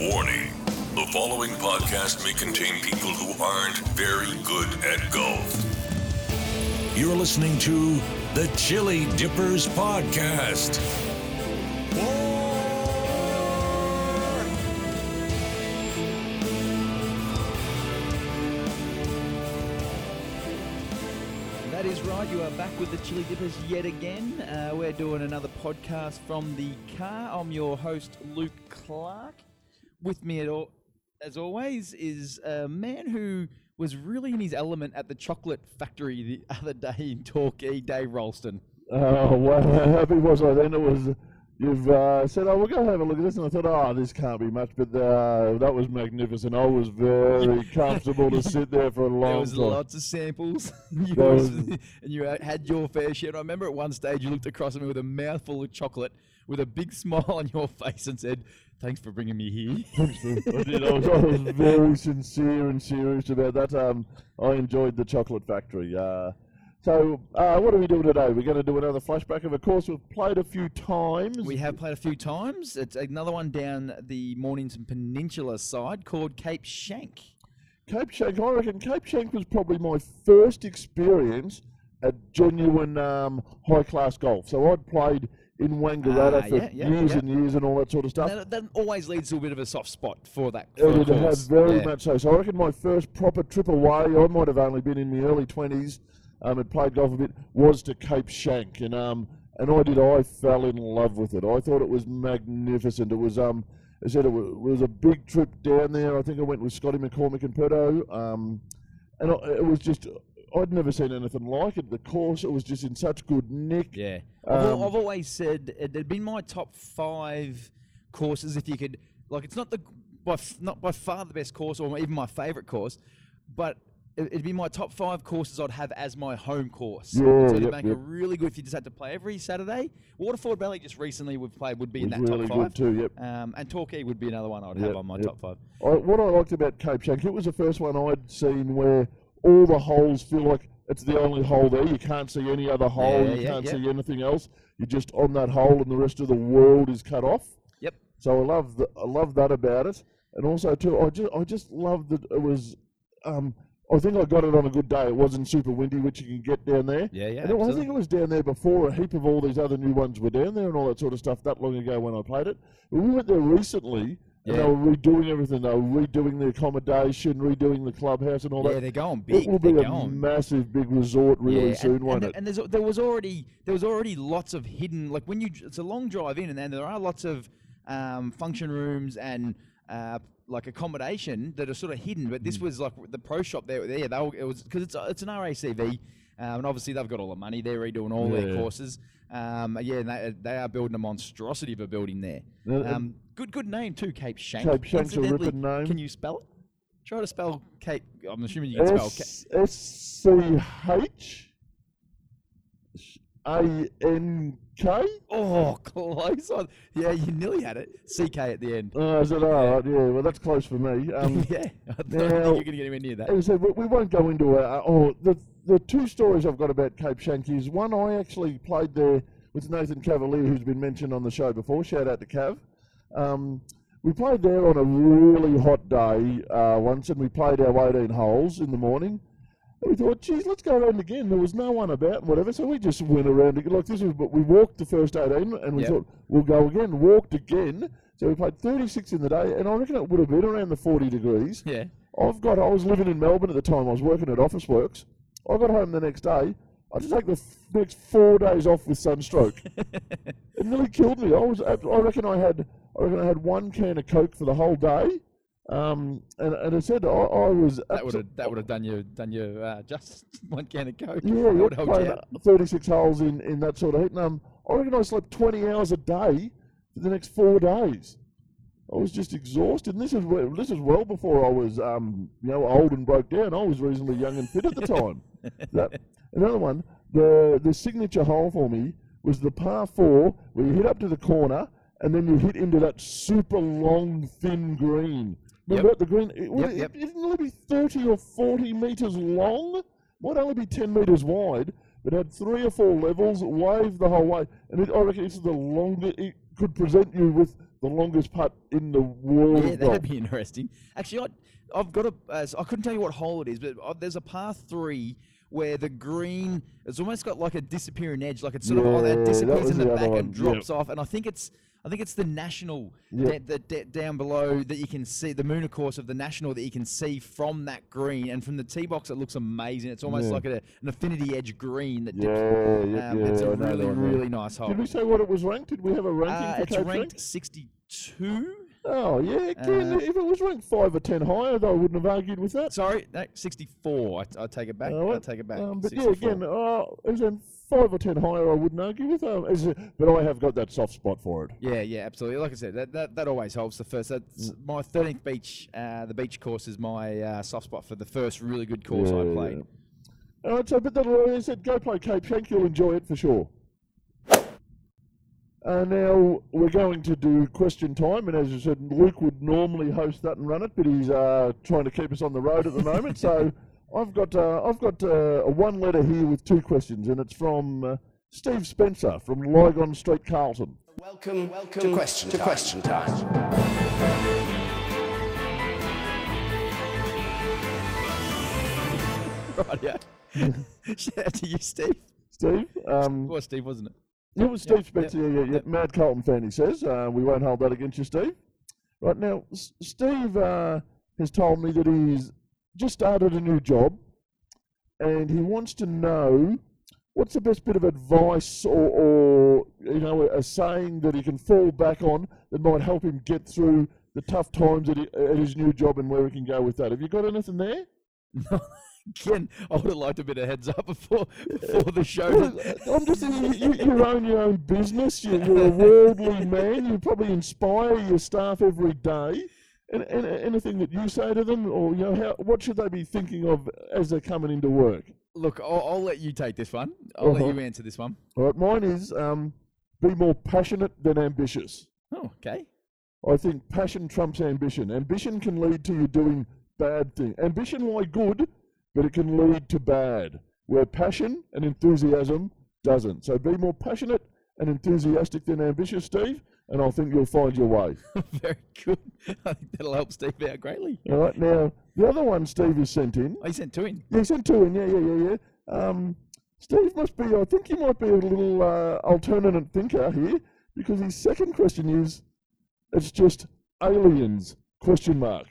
Warning. The following podcast may contain people who aren't very good at golf. You're listening to the Chili Dippers Podcast. That is right, you are back with the Chili Dippers yet again. We're doing another podcast from the car. I'm your host, Luke Clark. With me as always is a man who was really in his element at the chocolate factory the other day in Torquay, Dave Ralston. Oh, well, how happy was I then? You've said, we'll go have a look at this, and I thought, this can't be much, but that was magnificent. I was very comfortable to sit there for a long time. There was lots of samples, and you had your fair share. I remember at one stage you looked across at me with a mouthful of chocolate, with a big smile on your face, and said, "Thanks for bringing me here." I did. I was very sincere and serious about that. I enjoyed the chocolate factory. So, what are we doing today? We're going to do another flashback of a course we've played a few times. We have played a few times. It's another one down the Mornington Peninsula side called Cape Schanck. Cape Schanck, I reckon Cape Schanck was probably my first experience at genuine high-class golf. So I'd played in Wangaratta for years and years and all that sort of stuff. That always leads to a bit of a soft spot for that It has very much so. So I reckon my first proper trip away, I might have only been in my early 20s, had played golf a bit, was to Cape Schanck. And I fell in love with it. I thought it was magnificent. It was, I said, it was a big trip down there. I think I went with Scotty McCormick and Perdo. It was just, I'd never seen anything like it. The course, it was just in such good nick. Yeah. I've always said it'd been my top 5 courses if you could, like, it's not by far the best course or even my favourite course, but it'd be my top 5 courses I'd have as my home course. Yeah, so it'd make it really good if you just had to play every Saturday. Waterford Valley just recently we've played would be in that really top 5. Good too, and Torquay would be another one I'd have on my top 5. What I liked about Cape Schanck, it was the first one I'd seen where all the holes feel like it's the only hole there. You can't see any other hole. You can't see anything else. You're just on that hole, and the rest of the world is cut off. Yep. So I love that about it, and also too, I just loved that it was. I think I got it on a good day. It wasn't super windy, which you can get down there. Yeah. And I think it was down there before a heap of all these other new ones were down there and all that sort of stuff that long ago when I played it. But we went there recently. And they were redoing everything. They were redoing the accommodation, redoing the clubhouse and all that. Yeah, they're going big. It will be a massive big resort really soon, won't it? And there was already lots of hidden, like it's a long drive in, and then there are lots of function rooms and like accommodation that are sort of hidden. But this was like the pro shop there. It was because it's an RACV, and obviously they've got all the money. They're redoing all their courses. And they are building a monstrosity of a building there. Good name too, Cape Schanck. Cape Schanck's a ripping name. Can you spell it? Try to spell Cape. I'm assuming you can spell SCHANK. Oh, close on. Yeah, you nearly had it. CK at the end. Oh, is it? Right, yeah. Well, that's close for me. Yeah, I don't think you're going to get anywhere near that. As I said, we won't go into the 2 stories I've got about Cape Schanck is one, I actually played there with Nathan Cavalier, who's been mentioned on the show before. Shout out to Cav. We played there on a really hot day once, and we played our 18 holes in the morning. And we thought, geez, let's go around again. There was no one about and whatever, so we just went around again. Like this was, but we walked the first 18, and we thought, we'll go again. Walked again. So we played 36 in the day, and I reckon it would have been around the 40 degrees. Yeah. I was living in Melbourne at the time. I was working at Officeworks. I got home the next day. I just take the next 4 days off with sunstroke. It nearly killed me. I reckon I had 1 can of Coke for the whole day. And I said I was. That would have done you just 1 can of Coke. Yeah, would played 36 holes in that sort of heat. And I reckon I slept 20 hours a day for the next 4 days. I was just exhausted. And this is well before I was old and broke down. I was reasonably young and fit at the time. Another one, the signature hole for me was the par 4 where you hit up to the corner and then you hit into that super long, thin green. Remember the green? It didn't only be 30 or 40 metres long. Might only be 10 metres wide, but had 3 or 4 levels, waved the whole way, and I reckon it's the longest. It could present you with the longest putt in the world. Yeah, that'd be interesting. Actually, I've got I couldn't tell you what hole it is, but there's a par 3 where the green, it's almost got like a disappearing edge, like it's sort of it disappears in the back and drops off, and I think it's the National down below that you can see, the Moona course of the National that you can see from that green, and from the tee box it looks amazing. It's almost like an affinity edge green that dips. It's a really nice hole. Did we say what it was ranked? Did we have a ranking for it's Cape ranked Frank? 62. Oh, yeah, again, if it was ranked 5 or 10 higher, though, I wouldn't have argued with that. Sorry, no, 64. I take it back. I take it back. But 64. yeah, again, as in 5 or 10 higher, I wouldn't argue with. But I have got that soft spot for it. Yeah, absolutely. Like I said, that always helps. That's my 13th beach. The beach course is my soft spot for the first really good course I played. Yeah. All right, so but I said, go play Cape Shank. You'll enjoy it for sure. Now we're going to do question time, and as you said, Luke would normally host that and run it, but he's trying to keep us on the road at the moment. So I've got a one letter here with 2 questions, and it's from Steve Spencer from Lygon Street, Carlton. Welcome to question time. Right, yeah. Shout out to you, Steve. Steve? Well, Steve, wasn't it? It was Steve Spencer, yeah. Mad Carlton fan, he says. We won't hold that against you, Steve. Right, now, Steve has told me that he's just started a new job, and he wants to know what's the best bit of advice or a saying that he can fall back on that might help him get through the tough times at his new job and where he can go with that. Have you got anything there? No. Again, I would have liked a bit of heads up before the show. Well, I'm just saying, you own your own business. You're a worldly man. You probably inspire your staff every day. And anything that you say to them, or what should they be thinking of as they're coming into work? Look, I'll let you take this one. I'll let you answer this one. All right, mine is be more passionate than ambitious. Oh, okay. I think passion trumps ambition. Ambition can lead to you doing bad things. Ambition, why good, but it can lead to bad, where passion and enthusiasm doesn't. So be more passionate and enthusiastic than ambitious, Steve, and I think you'll find your way. Very good. I think that'll help Steve out greatly. All right, now, the other one Steve has sent in. Oh, he sent 2 in? Yeah, he sent 2 in, yeah. Steve must be, I think he might be a little alternate thinker here, because his second question is, it's just aliens, question mark.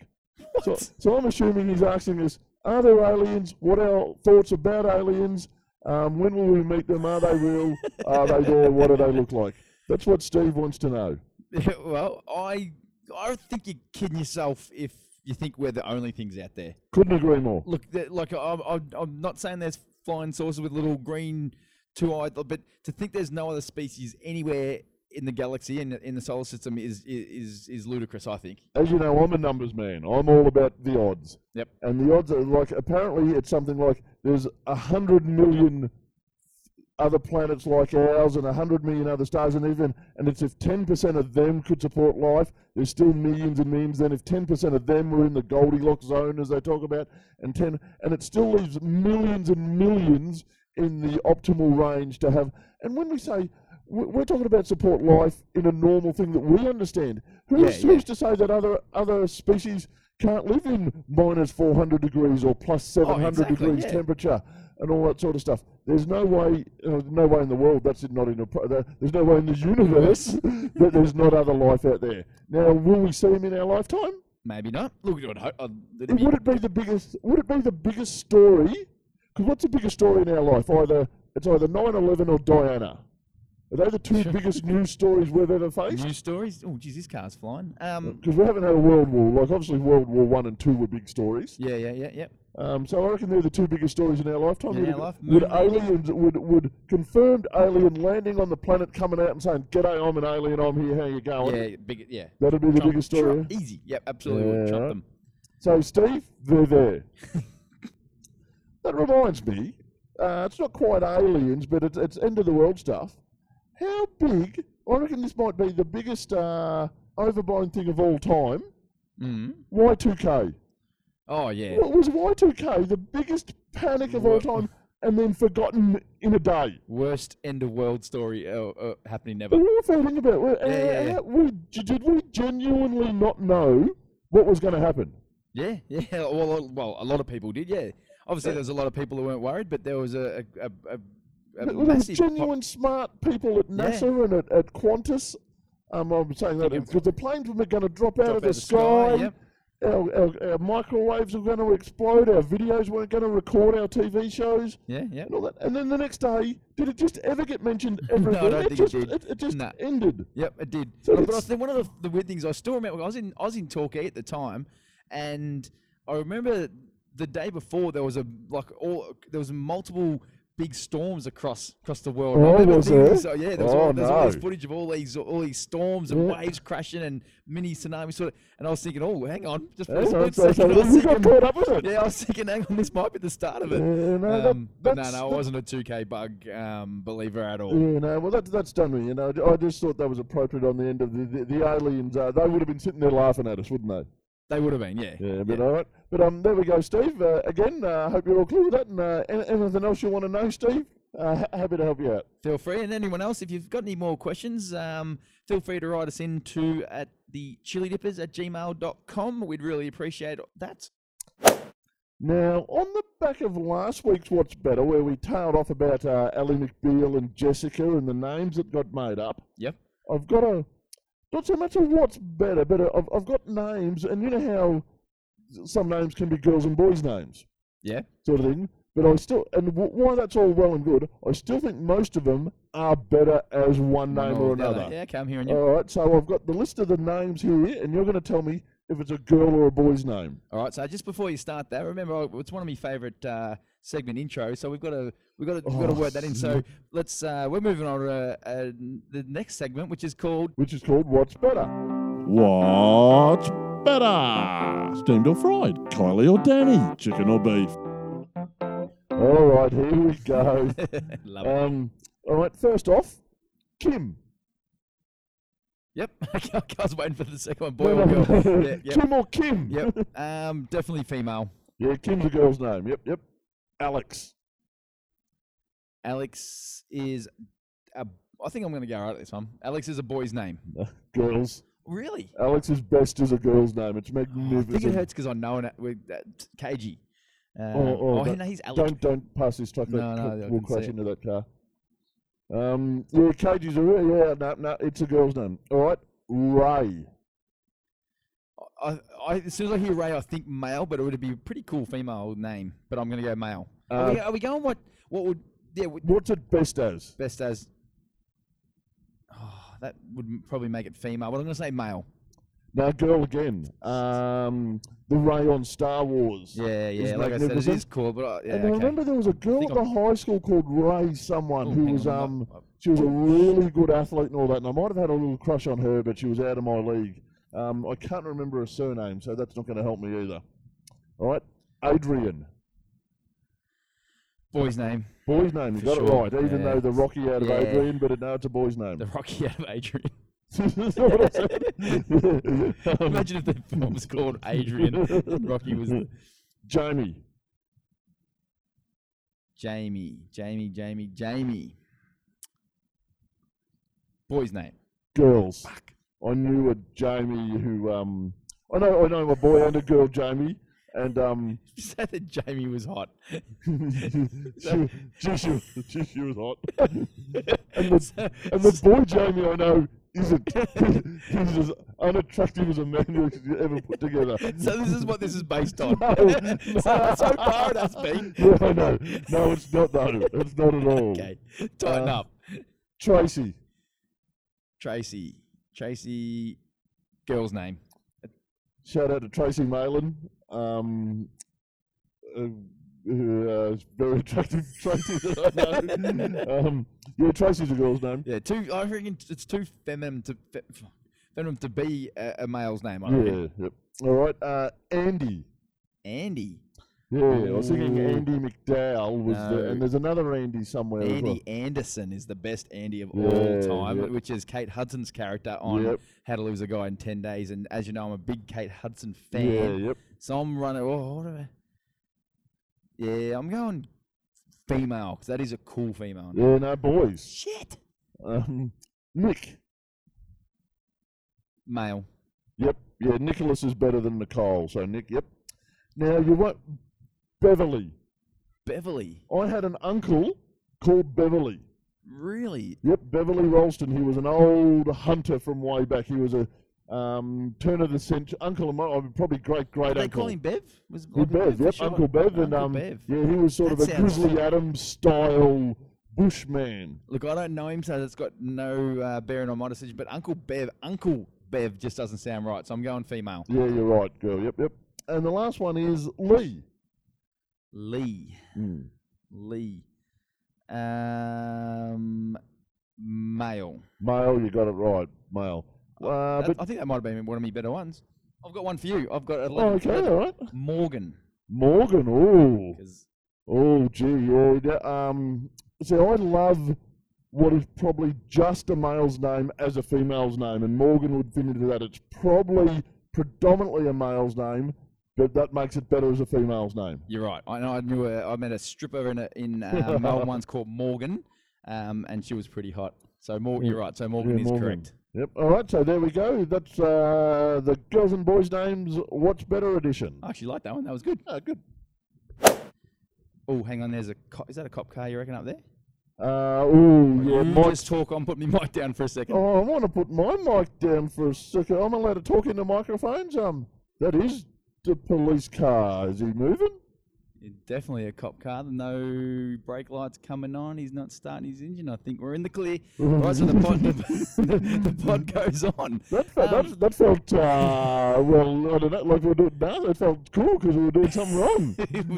So I'm assuming he's asking us, are there aliens? What are our thoughts about aliens? When will we meet them? Are they real? Are they there? What do they look like? That's what Steve wants to know. Well, I think you're kidding yourself if you think we're the only things out there. Couldn't agree more. Look, I'm not saying there's flying saucers with little green 2-eyed, but to think there's no other species anywhere in the galaxy and in the solar system is ludicrous, I think. As you know, I'm a numbers man. I'm all about the odds. Yep. And the odds are apparently it's something like there's 100 million other planets like ours and 100 million other stars, and it's if 10% of them could support life, there's still millions and millions. Then if 10% of them were in the Goldilocks zone, as they talk about, and it still leaves millions and millions in the optimal range to have. And when we say we're talking about support life in a normal thing that we understand. Who's to say that other species can't live in minus 400 degrees or plus 700 degrees temperature and all that sort of stuff? There's no way in the world there's no way in the universe that there's not other life out there. Now, will we see them in our lifetime? Maybe not. Look, would it be the biggest story? Because what's the biggest story in our life? It's either 9/11 or Diana. Are they the 2 biggest news stories we've ever faced? News stories? Oh, geez, this car's flying. Because we haven't had a world war. Like, obviously, World War I and II were big stories. Yeah. So I reckon they're the 2 biggest stories in our lifetime. Would Would confirmed alien landing on the planet, coming out and saying, "G'day, I'm an alien. I'm here. How you going?" Yeah. That'd be the biggest story. Easy. Yep, absolutely. Would trump them. So, Steve, they're there. That reminds me. It's not quite aliens, but it's end of the world stuff. How big? I reckon this might be the biggest overblown thing of all time. Y2K. Oh, yeah. Was Y2K the biggest panic of all time? and then forgotten in a day. Worst end of world story happening never. But what I think about it, did we genuinely not know what was going to happen? Yeah. Well, a lot of people did. Yeah. Obviously, there's a lot of people who weren't worried, but there was a There was genuine smart people at NASA and at Qantas. I'm saying that because the planes were going to drop out of the sky. Yep. Our microwaves were going to explode. Our videos weren't going to record our TV shows. Yeah. And all that. And then the next day, did it just ever get mentioned every No, I don't think it did. It just ended. Yep, it did. So But I think one of the weird things I still remember, I was in Torquay at the time, and I remember the day before there was multiple big storms across the world. Oh, was there? So, yeah, there was all this footage of all these storms and waves crashing and mini tsunamis sort of. And I was thinking, oh, hang on, just for a split second. You got caught up with it. Yeah, I was thinking, hang on, this might be the start of it. But no, it wasn't a 2K bug believer at all. Yeah, no, well, that's done me. I just thought that was appropriate on the end of the aliens. They would have been sitting there laughing at us, wouldn't they? They would have been, yeah. Yeah, but all right. But there we go, Steve. Again, hope you're all clear with that. And anything else you want to know, Steve? Happy to help you out. Feel free. And anyone else, if you've got any more questions, feel free to write us in to at the chilidippers@gmail.com. We'd really appreciate that. Now, on the back of last week's What's Better, where we tailed off about Ally McBeal and Jessica and the names that got made up, Yep. I've got not so much a What's Better, but I've got names, and you know how some names can be girls' and boys' names, Yeah. sort of thing. But I still, and while that's all well and good, I still think most of them are better as one name or another. Yeah, okay, I'm hearing you. All right, so I've got the list of the names here, and you're going to tell me if it's a girl or a boy's name. All right, so just before you start that, remember it's one of my favourite segment intros, so we've got to word that in. So let's we're moving on to the next segment, which is called What's Better. What's better? Steamed or fried? Kylie or Danny? Chicken or beef? All right, here we go. Love it. All right, first off, Kim. Yep, I was waiting for the second one. Boy or girl? Yeah, yep. Kim or Kim? Yep. Definitely female. Yeah, Kim's a girl's name. Yep. Alex. Alex is I think I'm going to go right at this one. Alex is a boy's name. Girls. Really? Alex is best as a girl's name. It's I magnificent. think it hurts because I know it with KG. He's Alex. Don't pass this truck. No, we'll crash into that car. Yeah, KG's no, it's a girl's name. All right, Ray. As soon as I hear Ray, I think male, but it would be a pretty cool female name. But I'm going to go male. Are we going what would? Yeah. What's it best as? Best as. Oh, that would probably make it female, but I'm going to say male. No, girl again. The Ray on Star Wars. Yeah. Like I said, it is cool, but and I remember there was a girl at the high school called Ray someone who was she was a really good athlete and all that, and I might have had a little crush on her, but she was out of my league. I can't remember her surname, so that's not going to help me either. All right, Adrian. Boy's name. Boy's name, you got it right, even though the Rocky out of Adrian, but no, it's a boy's name. The Rocky out of Adrian. That's not what I said. Imagine if the film was called Adrian and Rocky was the... Jamie. Jamie. Boy's name. Girls. Fuck. I knew a Jamie who I know a boy and a girl, Jamie, and You said that Jamie was hot. she was hot. and the boy Jamie I know isn't. He's as unattractive as a man you could ever put together. So this is what this is based on. No. So far it has been. Yeah, I know. No, it's not though. It's not at all. Okay, tighten up. Tracy, girl's name. shout out to Tracy Malin. Very attractive Tracy that I know. Yeah, Tracy's a girl's name. Yeah, I reckon it's too feminine to be a male's name. I reckon. Yeah, yep. All right, Andy. Andy. Yeah, I was thinking Andy McDowell was and there's another Andy somewhere. Andy Anderson is the best Andy of all time, which is Kate Hudson's character on How to Lose a Guy in 10 Days. And as you know, I'm a big Kate Hudson fan. Yeah, yep. So I'm running. I'm going female, because that is a cool female. Yeah, no, boys. Shit. Nick. Male. Yep. Yeah, Nicholas is better than Nicole, so Nick, yep. Now, you want Beverly. Beverly. I had an uncle called Beverly. Really? Yep, Beverly Ralston. He was an old hunter from way back. He was a turn of the century uncle of mine, probably great Did they uncle. call him Bev? Was He Bev, yep, Fisher? Uncle Bev, and Uncle Bev. yeah, he was sort That of a sounds- Grizzly Adams style bushman. Look, I don't know him, so that's got no bearing on my decision. But Uncle Bev just doesn't sound right, so I'm going female. Yeah, you're right, girl. Yep, yep. And the last one is Lee. Lee. Mm. Lee. Male. Male, you got it right, male. But I think that might have been one of my better ones. I've got one for you. I've got 11. oh, okay, all right. Morgan. Morgan, oh. 'Cause Oh, gee, yeah. See, I love what is probably just a male's name as a female's name, and Morgan would fit into that. It's probably predominantly a male's name, but that makes it better as a female's name. You're right. I knew I met a stripper in Melbourne once called Morgan, and she was pretty hot. So you're right. So Morgan is correct. Yep. All right, so there we go. That's the Girls and Boys Names What's Better edition. I actually like that one. That was good. Oh, good. Oh, hang on. Is that a cop car you reckon up there? Oh, yeah. You just talk. I'm putting my mic down for a second. Oh, I want to put my mic down for a second. I'm allowed to talk into microphones. That is the police car. Is he moving? Definitely a cop car. No brake lights coming on. He's not starting his engine. I think we're in the clear. Right, so the pod goes on. That felt well, I don't know, like we were doing now. That felt cool because we were doing something wrong.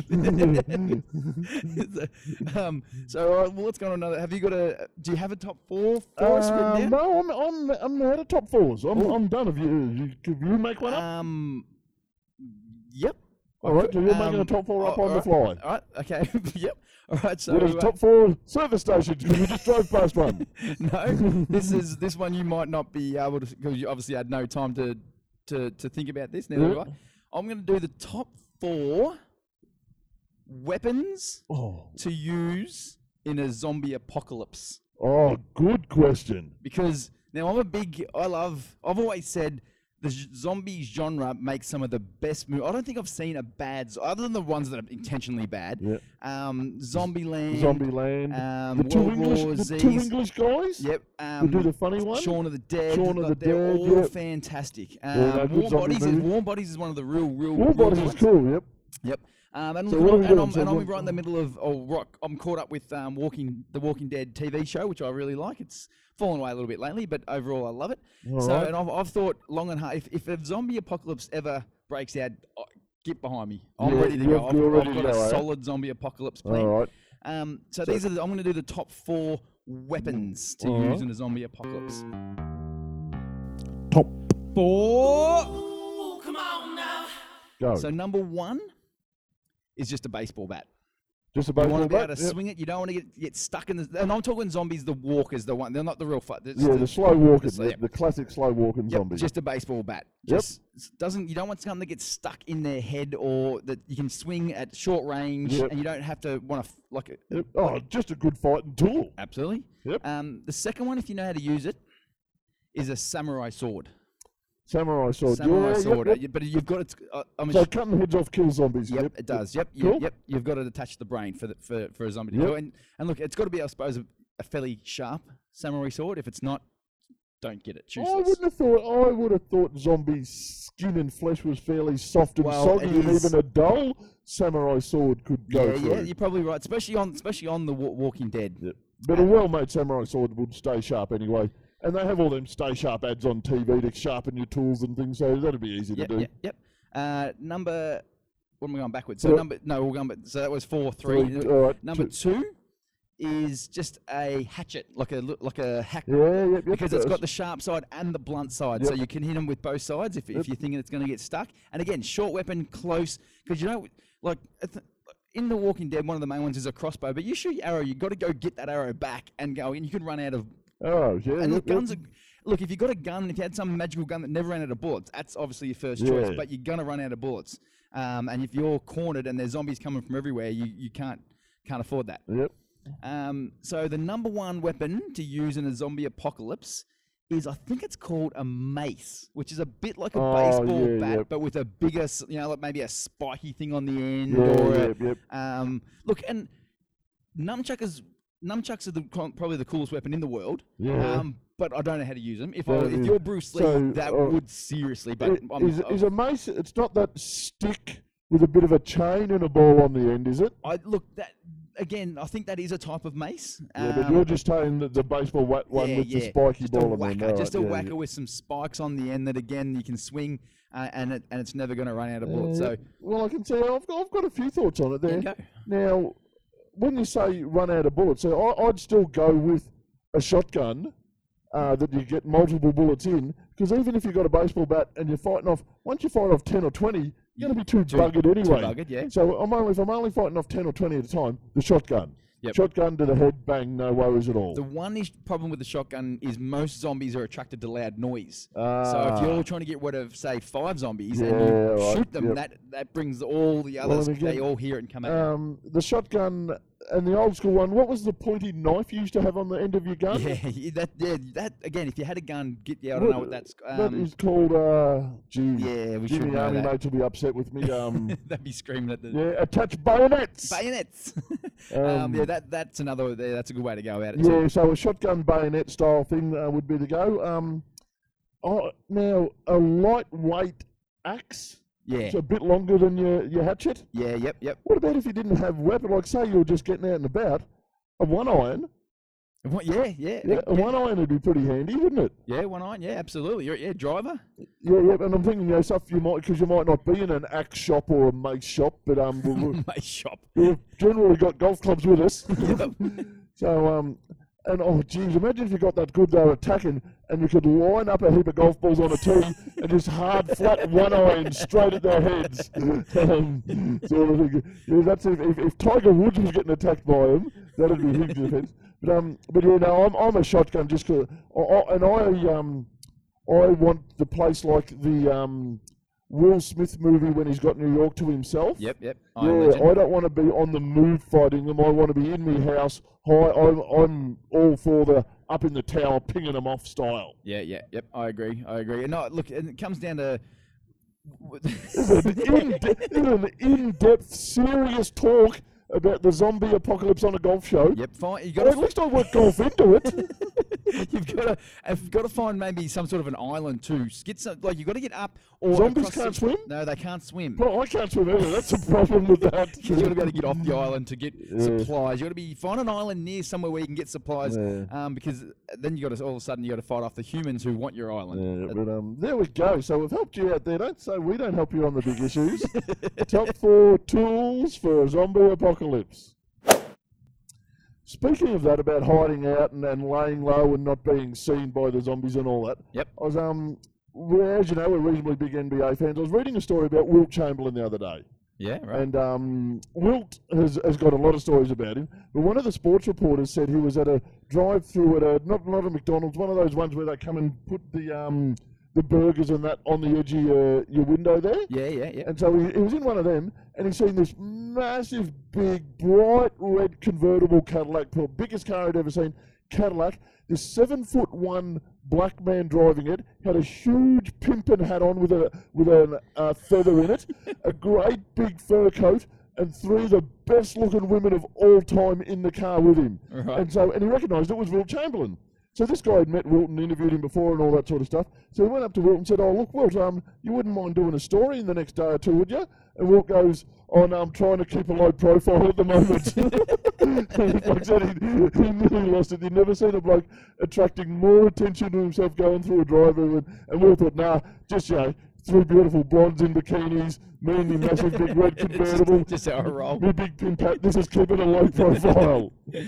So what's going on now? Have you got do you have a top four for us written down? No, I'm out of top fours. I'm done. Have you make one up? Yep. All right, so you're making a top four up on the fly. All right, okay, yep. All right, so What is top four service stations? Because we just drove past one. No, this one you might not be able to, because you obviously had no time to think about this. Now, Yeah. I'm going to do the top 4 weapons to use in a zombie apocalypse. Oh, good question. Because now I've always said the zombies genre makes some of the best movies. I don't think I've seen a bad, other than the ones that are intentionally bad. Yeah. Zombieland. The World two English guys? Yep. Who do the funny one? Shaun of the Dead. Shaun of the they're Dead, all yep. fantastic. they're good zombie movies. Warm Bodies is one of the real War Bodies is ones. cool, yep. Yep. And So what are we doing? I'm right in the middle of I'm caught up with the Walking Dead TV show, which I really like. It's fallen away a little bit lately, but overall I love it. All right. And I've thought long and hard. If a zombie apocalypse ever breaks out, get behind me. I'm Yeah, ready to you're go. ready I've to got go, a eh? solid zombie apocalypse plan. All right. So I'm going to do the top 4 weapons to use in a zombie apocalypse. Top 4. Go. So number 1 is just a baseball bat. Just a You baseball want to be able bat? to Yep. swing it. You don't want to get stuck in the. And I'm talking zombies, the walkers, the one. They're not the real fight. Yeah, the slow walking, yep. the classic slow walking zombie. Just a baseball bat. Yep. Just doesn't. You don't want something that gets stuck in their head, or that you can swing at short range, Yep. and you don't have to want to Yep. Oh, just a good fighting tool. Absolutely. Yep. The second one, if you know how to use it, is a samurai sword. Samurai sword. Samurai Yeah, sword. Yep, yep. But you've got it. So cutting heads off kills zombies. Yep, it does. Yep, Cool. yep. You've got to attach the brain for a zombie to Yep. do it. And look, it's got to be, I suppose, a fairly sharp samurai sword. If it's not, don't get it. I Useless. would have thought zombies' skin and flesh was fairly soft and Well, soggy, it and is- even a dull samurai sword could go Yeah, through. yeah, you're probably right. Especially on the Walking Dead. Yep. But a well-made samurai sword would stay sharp anyway. And they have all them stay sharp ads on TV to sharpen your tools and things, so that'd be easy Yep, to do. yep, yep. Number. What am I going backwards? So Yep. we're going back. So that was 4, 3. Three, all right, Number 2 is just a hatchet, like a hack. Yeah, yep, Because it's got the sharp side and the blunt side, so Yep. you can hit them with both sides if you're thinking it's going to get stuck. And again, short weapon, close, because in The Walking Dead, one of the main ones is a crossbow, but you shoot your arrow, you've got to go get that arrow back and go, and you can run out of. Oh, yeah. And yep, guns are. Look, if you've got a gun, if you had some magical gun that never ran out of bullets, that's obviously your first choice, Yeah. but you're going to run out of bullets. And if you're cornered and there's zombies coming from everywhere, you can't Can't afford that. Yep. So the number one weapon to use in a zombie apocalypse is, I think it's called a mace, which is a bit like a baseball bat, but with a bigger, like maybe a spiky thing on the end. Look, and nunchucks are probably the coolest weapon in the world. Yeah. But I don't know how to use them. If you're Bruce Lee, that would seriously. But is a mace? It's not that stick with a bit of a chain and a ball on the end, is it? Again, I think that is a type of mace. But you're just saying that the baseball one with the spiky ball on the end. Just a whacker with some spikes on the end that, again, you can swing, and it's never going to run out of bullets. So, well, I can see. I've got a few thoughts on it there. Go. Now, when you say run out of bullets, so I'd still go with a shotgun that you get multiple bullets in, because even if you've got a baseball bat and you're fighting off, once you fight off 10 or 20, you're going to be too buggered anyway. Too buggered, yeah. So if I'm only fighting off 10 or 20 at a time, the shotgun. Yep. Shotgun to the head, bang, no worries at all. The one problem with the shotgun is most zombies are attracted to loud noise. So if you're trying to get rid of, say, 5 zombies and you shoot them, that brings all the others, they all hear it and come out. The shotgun and the old school one, what was the pointy knife you used to have on the end of your gun? That again, if you had a gun, I don't know what that's... that is called, we should know Army that. mates will be upset with me. They'd be screaming at the... Yeah, attach bayonets! Bayonets! That's another... That's a good way to go about it, Yeah, too. so a shotgun bayonet style thing would be the go. Now, a lightweight axe... Yeah. It's a bit longer than your hatchet. Yeah, yep. What about if you didn't have weapon? Like, say you were just getting out and about, a one iron. Yeah. A one iron would be pretty handy, wouldn't it? Yeah, one iron. Yeah, absolutely. Driver. Yeah. And I'm thinking, stuff because you might not be in an axe shop or a mace shop, but mace shop. We've generally got golf clubs with us. Yep. So and oh geez, imagine if you got that good they were attacking and you could line up a heap of golf balls on a tee and just hard flat one iron straight at their heads. Sort of thing. Yeah, that's if Tiger Woods was getting attacked by him, that'd be huge defense. But I'm a shotgun just because, I want the place like the Will Smith movie when he's got New York to himself. Yep. I don't want to be on the move fighting them. I want to be in my house. I'm all for the up in the tower pinging them off style. Yep. I agree. And no, look, it comes down to... an in-depth, serious talk about the zombie apocalypse on a golf show. Yep, fine. At least I work golf into it. You've got to find maybe some sort of an island too. You've got to get up. Or Zombies can't swim? No, they can't swim. Well, I can't swim either. That's a problem with that. You've got to be able to get off the island to get supplies. You've got to find an island near somewhere where you can get supplies. Because then you got to all of a sudden you got to fight off the humans who want your island. But there we go. So we've helped you out there. Don't say we don't help you on the big issues. Top 4 tools for a zombie apocalypse. Speaking of that, about hiding out and laying low and not being seen by the zombies and all that. Yep. I was as you know, we're reasonably big NBA fans. I was reading a story about Wilt Chamberlain the other day. Yeah, right. And Wilt has got a lot of stories about him. But one of the sports reporters said he was at a drive-through at not a McDonald's, one of those ones where they come and put the burgers and that on the edge of your window there. Yeah. And so he was in one of them, and he's seen this massive, big, bright red convertible Cadillac, biggest car I'd ever seen, Cadillac. This 7'1" black man driving it, had a huge pimpin' hat on with a feather in it, a great big fur coat, and 3 of the best-looking women of all time in the car with him. Right. And he recognised it was Wilt Chamberlain. So this guy had met Wilt and interviewed him before and all that sort of stuff. So he went up to Wilt and said, "Oh, look, Wilt, you wouldn't mind doing a story in the next day or two, would you?" And Wilt goes, "Oh, no, I'm trying to keep a low profile at the moment." Like said, he nearly lost it. He'd never seen a bloke attracting more attention to himself going through a drive-through. And Wilt thought, nah, just, 3 beautiful blondes in bikinis, me and my massive big red convertible. just our role. My big pimp hat. This is keeping a low profile.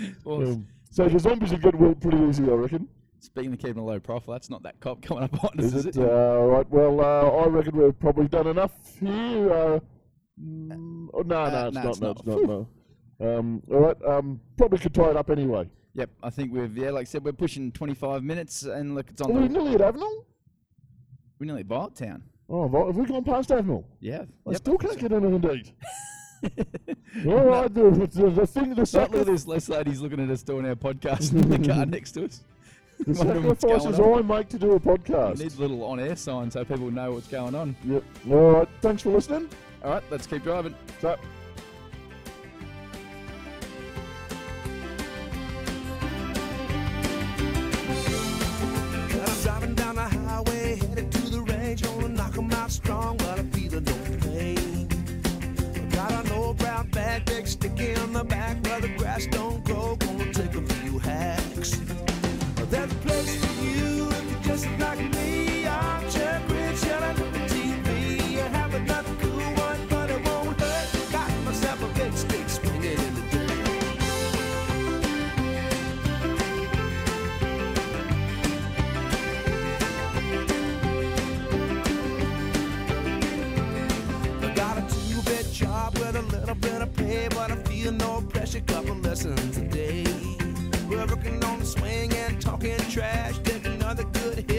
So the zombies would get Wilt pretty easy, I reckon. Speaking of keeping a low profile, that's not that cop coming up on us, Is it? Right. Well, I reckon we've probably done enough here. No, it's not. No. All right. Probably could tie it up anyway. Yep. I think like I said, we're pushing 25 minutes, and look, it's on. Are we nearly at Avenel? We're nearly at Town. Oh, have we gone past Avenel? Yeah. I still can't get anything to eat. All right, the thing, the So look at this Les lady's looking at us doing our podcast in the car next to us. The Wondering what's sacrifices going on. I make to do a podcast. We need a little on-air sign so people know what's going on. Yep. All right. Thanks for listening. All right, let's keep driving. So. I'm driving down the highway, headed to the range. Gonna knock 'em out strong, but I'm feeling no pain. Got an old brown bag, big sticky on the back where the grass don't grow. Gonna take a few hacks. There's a place for you if you're just like me. I'm Chuck Rich, yelling at the TV. I have another cool one, but it won't hurt. Got myself a big stick swinging in the dirt. I got a 2-bit job with a little bit of pay, but I feel no pressure, couple lessons a day. We're working on the swing and talking trash, taking another good hit.